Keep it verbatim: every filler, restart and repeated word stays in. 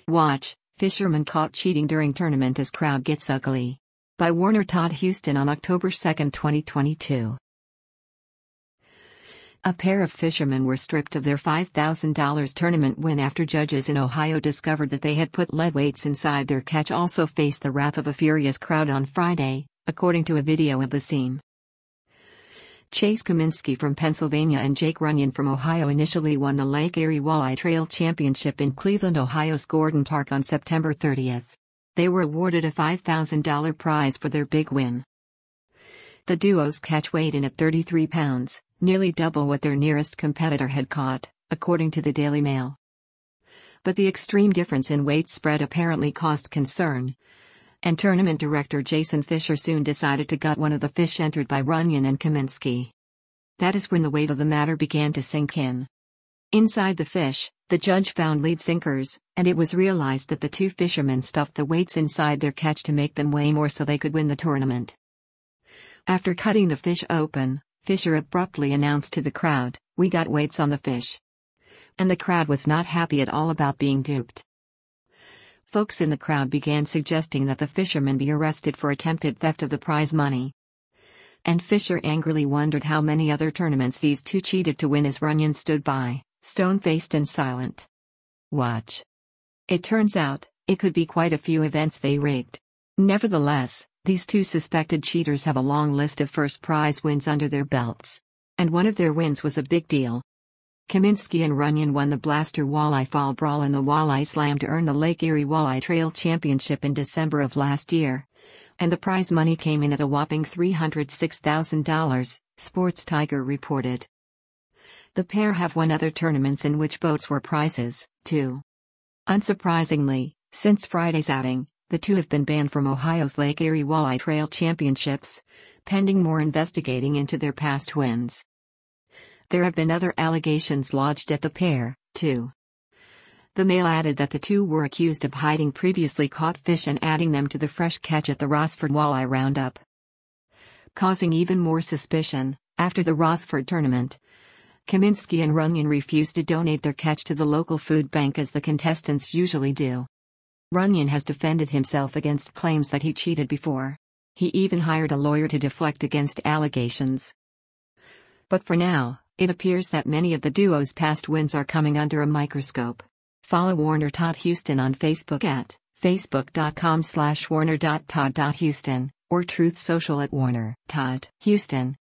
Watch, Fisherman caught cheating during tournament as crowd gets ugly. By Warner Todd Houston on October second, twenty twenty-two. A pair of fishermen were stripped of their five thousand dollars tournament win after judges in Ohio discovered that they had put lead weights inside their catch. Also faced the wrath of a furious crowd on Friday, according to a video of the scene. Chase Cominsky from Pennsylvania and Jake Runyon from Ohio initially won the Lake Erie Walleye Trail Championship in Cleveland, Ohio's Gordon Park on September thirtieth. They were awarded a five thousand dollars prize for their big win. The duo's catch weighed in at thirty-three pounds, nearly double what their nearest competitor had caught, according to the Daily Mail. But the extreme difference in weight spread apparently caused concern, and tournament director Jason Fisher soon decided to gut one of the fish entered by Runyon and Cominsky. That is when the weight of the matter began to sink in. Inside the fish, the judge found lead sinkers, and it was realized that the two fishermen stuffed the weights inside their catch to make them weigh more so they could win the tournament. After cutting the fish open, Fisher abruptly announced to the crowd, "We got weights on the fish." And the crowd was not happy at all about being duped. Folks in the crowd began suggesting that the fishermen be arrested for attempted theft of the prize money. And Fisher angrily wondered how many other tournaments these two cheated to win as Runyon stood by, stone-faced and silent. Watch. It turns out, it could be quite a few events they rigged. Nevertheless, these two suspected cheaters have a long list of first prize wins under their belts. And one of their wins was a big deal. Cominsky and Runyon won the Blaster Walleye Fall Brawl and the Walleye Slam to earn the Lake Erie Walleye Trail Championship in December of last year. And the prize money came in at a whopping three hundred six thousand dollars, Sports Tiger reported. The pair have won other tournaments in which boats were prizes, too. Unsurprisingly, since Friday's outing, the two have been banned from Ohio's Lake Erie Walleye Trail Championships, pending more investigating into their past wins. There have been other allegations lodged at the pair, too. The Mail added that the two were accused of hiding previously caught fish and adding them to the fresh catch at the Rossford Walleye Roundup. Causing even more suspicion, after the Rossford tournament, Cominsky and Runyon refused to donate their catch to the local food bank as the contestants usually do. Runyon has defended himself against claims that he cheated before. He even hired a lawyer to deflect against allegations. But for now, it appears that many of the duo's past wins are coming under a microscope. Follow Warner Todd Houston on Facebook at facebook.com slash warner.todd.houston or Truth Social at Warner Todd Houston.